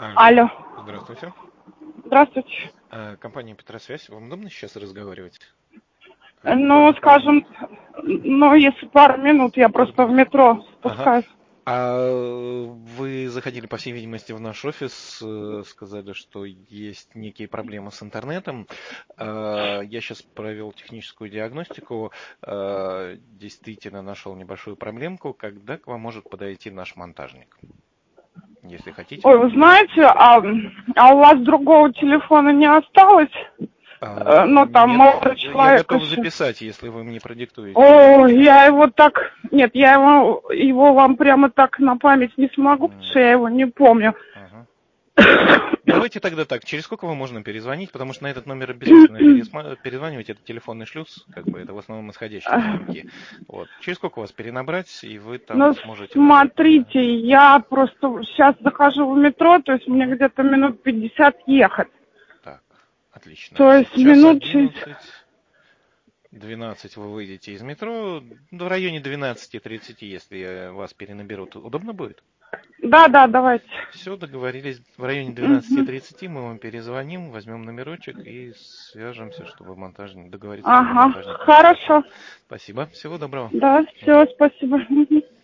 Алло, Алло. здравствуйте. Здравствуйте. Компания Петросвязь. Вам удобно сейчас разговаривать? Ну, Буквально пару минут. скажем, ну, если пару минут, я Пару просто в минут. метро Ага. спускаюсь. Вы заходили, по всей видимости, в наш офис, сказали, что есть некие проблемы с интернетом. Я сейчас провел техническую диагностику, действительно нашел небольшую проблемку. Когда к вам может подойти наш монтажник? Если хотите, Ой, вы могу знаете, позвонить. у вас другого телефона не осталось? Ну, там, Нет, молодой я человек готов еще. записать, если вы мне продиктуете О, номер. я его так... Нет, я его вам прямо так на память не смогу, потому что я его не помню. Ага. Давайте тогда так. Через сколько вам можно перезвонить? Потому что на этот номер бессмысленно перезванивать. Это телефонный шлюз, как бы это в основном исходящие звонки. Вот. Через сколько вас перенабрать, и вы там Ну, сможете набрать номер? смотрите, я просто сейчас захожу в метро, то есть мне Мгм. где-то минут 50 ехать. Так, отлично. То есть Сейчас минут через... 11:12 вы выйдете из метро. В районе 12:30, если вас перенаберут. Удобно будет? Да, да, давайте. Все, договорились. В районе Мгм. 12:30 мы вам перезвоним, возьмем номерочек и свяжемся, чтобы монтажник договориться, чтобы Ага, монтажник к вам подошел. хорошо. Спасибо. Всего доброго. Да, Мгм. все, спасибо. Мгм.